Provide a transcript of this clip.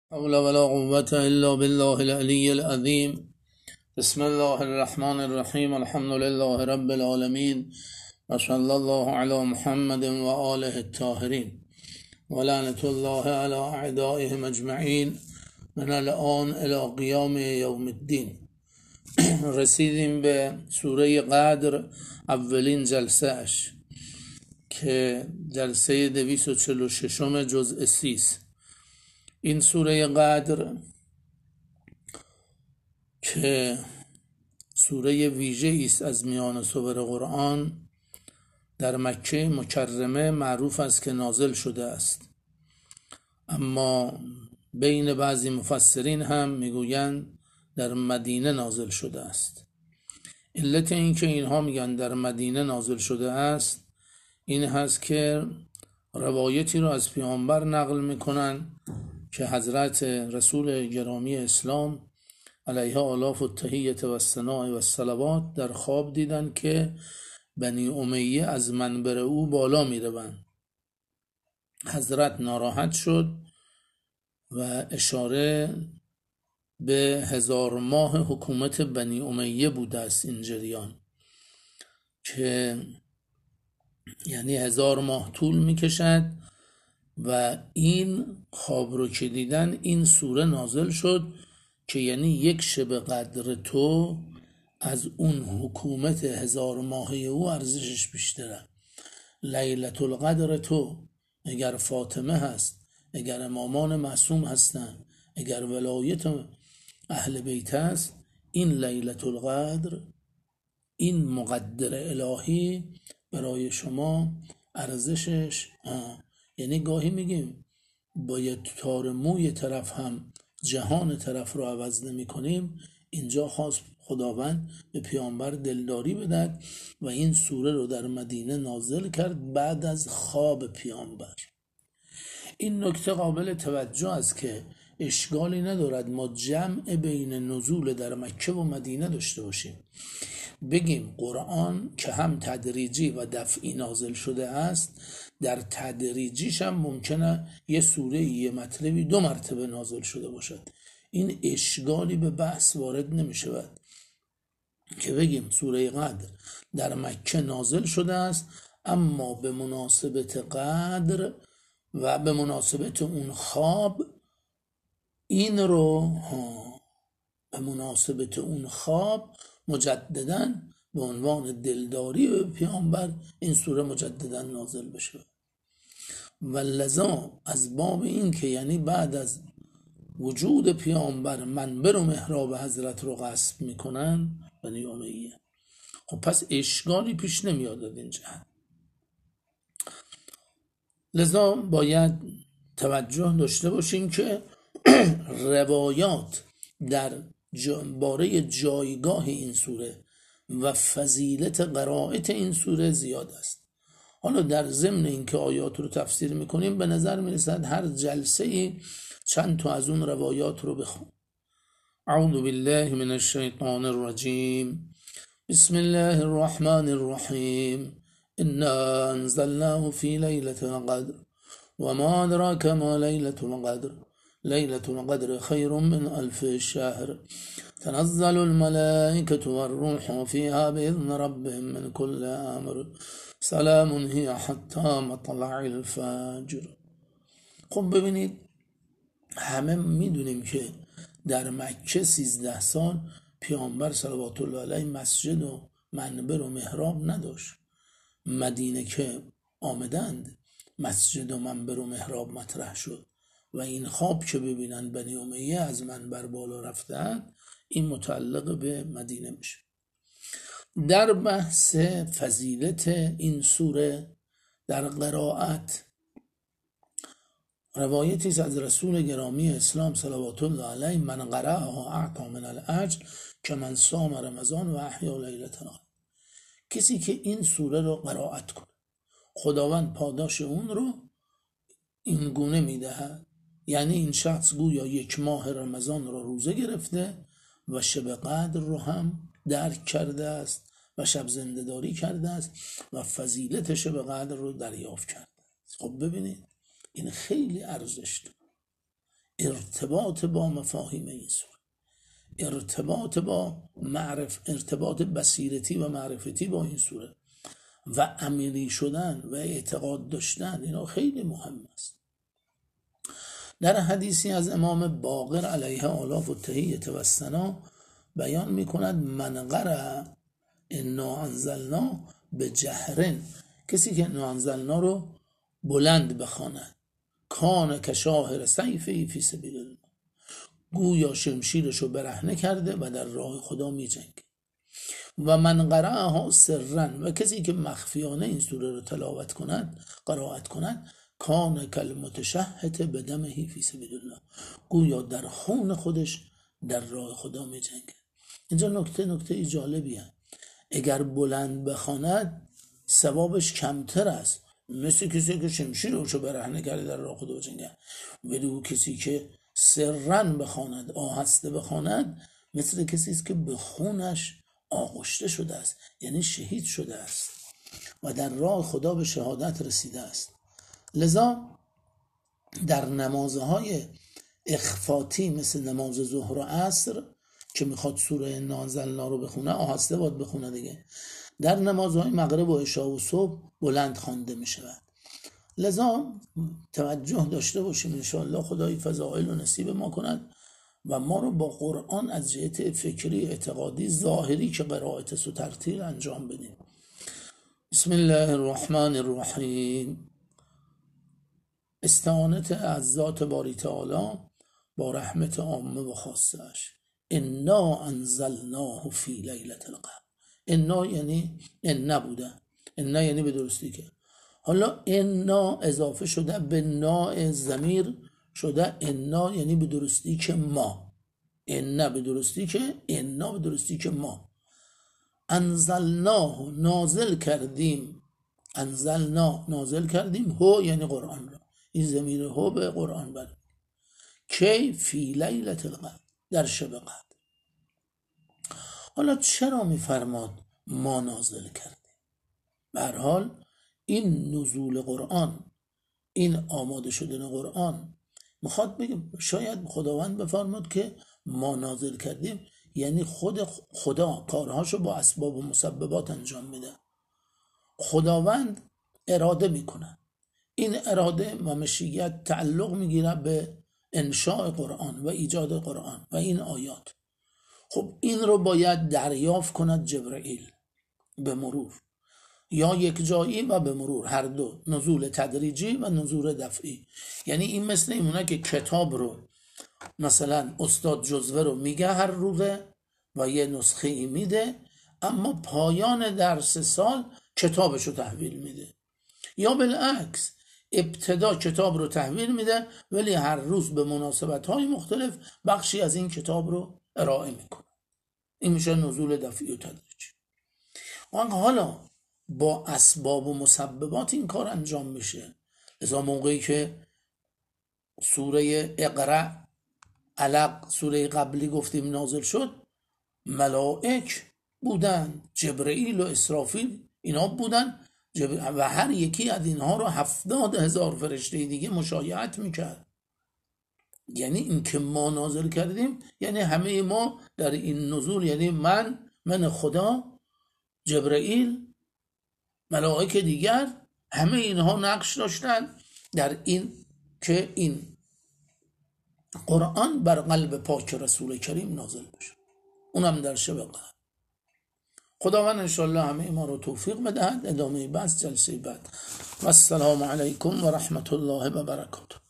حول ولا قوة إلا بالله العلي العظيم. بسم الله الرحمن الرحيم. الحمد لله رب العالمين وصلى الله على محمد وآله الطاهرين ولعنة الله على أعدائهم أجمعين من الآن إلى قیام یوم الدین. رسیدیم به سوره قدر، اولین جلسه اش که جلسه 246 جزء 30. این سوره قدر که سوره ویژه‌ای است از میان سور قرآن، در مکه مکرمه معروف است که نازل شده است، اما بین بعضی مفسرین هم میگویند در مدینه نازل شده است. علت این که اینها میگن در مدینه نازل شده است این هست که روایتی رو از پیامبر نقل میکنن که حضرت رسول گرامی اسلام علیه آلاف التحیة و الثناء و الصلوات در خواب دیدن که بنی امیه از منبر او بالا میروند. حضرت ناراحت شد و اشاره به 1000 ماه حکومت بنی امیه بوده است این جریان، که یعنی 1000 ماه طول میکشد و این خواب رو که دیدن این سوره نازل شد که یعنی یک شب قدر تو از اون حکومت 1000 ماهه او ارزشش بیشتره. لیلة القدر تو، اگر فاطمه هست، اگر امامان معصوم هستن، اگر ولایت اهل بیت هست، این لیلة القدر، این مقدر الهی برای شما ارزشش یعنی گاهی میگیم باید تار موی طرف هم جهان طرف رو عوض نمی کنیم. اینجا خواست خداوند به پیامبر دلداری بدهد و این سوره رو در مدینه نازل کرد بعد از خواب پیامبر. این نکته قابل توجه است که اشکالی ندارد ما جمع بین نزول در مکه و مدینه داشته باشیم، بگیم قرآن که هم تدریجی و دفعی نازل شده است، در تدریجیش هم ممکنه یه سوره یه مطلبی 2 مرتبه نازل شده باشد. این اشکالی به بحث وارد نمی شود که بگیم سوره قدر در مکه نازل شده است، اما به مناسبت قدر و به مناسبت اون خواب این رو به مناسبت اون خواب مجدداً به عنوان دلداری به پیامبر این سوره مجدداً نازل بشه. و لذا از باب این که یعنی بعد از وجود پیامبر منبر و محراب حضرت رو غصب میکنن بنی امیه، خب پس اشکالی پیش نمیاد از این جهت. لذا باید توجه داشته باشیم که روایات در باره جایگاه این سوره و فضیلت قرائت این سوره زیاد است. حالا در ضمن اینکه آیات رو تفسیر میکنیم به نظر میرسد هر جلسه ای چند تا از اون روایات رو بخون. اعوذ بالله من الشیطان الرجیم. بسم الله الرحمن الرحیم. انا انزلناه فی لیلة القدر وما ادراک ما لیلة القدر لیلة القدر خیر من 1000 شهر تنزل الملائكة والروح فيها بإذن ربهم من كل أمر سلام هي حتى مطلع الفجر. خب ببینید همه میدونیم که در مکه 13 سال پیامبر صلوات الله علیه مسجد و منبر و محراب نداشت. مدینه که آمدند مسجد و منبر و محراب مطرح شد و این خواب که ببینن بنی امیه از منبر بالا رفتند این متعلق به مدینه میشه. در بحث فضیلت این سوره در قرائت روایتی از رسول گرامی اسلام صلوات الله علیه من قرأها اعطی من الاجر که من صام رمضان و احیا لیلة القدر. کسی که این سوره رو قرائت کنه خداوند پاداش اون رو این گونه میدهد، یعنی این شخص گویا 1 ماه رمضان رو روزه گرفته و شب قدر رو هم درک کرده است و شب زنده‌داری کرده است و فضیلت شب قدر رو دریافت کرده است. خب ببینید این خیلی ارزش داره. ارتباط با مفاهیم این سوره، ارتباط بصیرتی و معرفتی با این سوره و عملی شدن و اعتقاد داشتن، اینا خیلی مهم است. در حدیثی از امام باقر علیه آلاف و تحیت و ثنا بیان می کند من قرأ انا انزلنا به جهرن، کسی که انا انزلنا رو بلند بخواند، کان کشاهر سیفی فی سبیل الله، گویا شمشیرش رو برهنه کرده و در راه خدا می جنگه. و من قرأها سرن، و کسی که مخفیانه این سوره رو تلاوت کند، قرائت کند، کان کالمتشهد بدمه فی سبیل الله، گویا در خون خودش در راه خدا می جنگه. اینجا نکته جالبیه، اگر بلند بخواند ثوابش کمتر است، مثل کسی که شمشیرش رو برهنه کرده در راه خدا جنگه، ولی کسی که سرن بخواند، آهسته بخواند، مثل کسی است که به خونش آغشته شده است، یعنی شهید شده است و در راه خدا به شهادت رسیده است. لذا در نمازهای اخفاتی مثل نماز ظهر و عصر که میخواد سوره انا انزلنا رو بخونه، آهسته باید بخونه دیگه. در نمازهای مغرب و عشا و صبح بلند خوانده میشود. لذا توجه داشته باشیم، انشاءالله خدای فضائل و نصیب ما کند و ما رو با قرآن از جهت فکری، اعتقادی، ظاهری که قرائت و ترتیل انجام بدیم. بسم الله الرحمن الرحیم. استعانت از ذات باری تعالی با رحمت عامه و خاصش. انا انزلناه فی لیلة القدر. انا یعنی ان بوده، انا یعنی به درستی که، حالا انا اضافه شده به ناء ضمیر شده انا یعنی به درستی که ما، انا به درستی که، انا به درستی که ما. انزلناه نازل کردیم، انزلنا نازل کردیم، هو یعنی قرآن را، این ضمیر هو به قرآن بر کی فی لیلة القدر، در شب قدر. حالا چرا میفرماد ما نازل کردیم؟ به هر حال این نزول قرآن، این آماده شدن قرآن میخواد بگه شاید خداوند بفرماد که ما نازل کردیم، یعنی خدا کارهاشو با اسباب و مسببات انجام میده. خداوند اراده میکنه، این اراده و مشیت تعلق میگیره به انشاء قرآن و ایجاد قرآن و این آیات. خب این رو باید دریافت کند جبرئیل به مرور، یا یک جایی و به مرور، هر دو، نزول تدریجی و نزول دفعی. یعنی این مثل ایمونه که کتاب رو مثلا استاد جزوه رو میگه هر روزه و یه نسخه ای میده، اما پایان درس سال کتابش رو تحویل میده، یا بالعکس ابتدا کتاب رو تحویل میده ولی هر روز به مناسبت‌های مختلف بخشی از این کتاب رو ارائه میکنه. این میشه نزول دفعی و تدریجی. حالا با اسباب و مسببات این کار انجام میشه. لذا موقعی که سوره اقرأ علق سوره قبلی گفتیم نازل شد، ملائک بودن، جبرئیل و اسرافیل اینا بودن و هر یکی از اینها رو 70,000 فرشته دیگه مشایعت میکرد. یعنی این که ما نازل کردیم یعنی همه ما در این نزول، یعنی من خدا، جبرئیل، ملائک دیگر، همه اینها نقش داشتن در این که این قرآن بر قلب پاک رسول کریم نازل بشه، اونم در شب قدر. خداوند انشاءالله همه ما رو توفیق بدهد. ادامه بحث جلسه بعد. و السلام علیکم و رحمت الله و برکاته.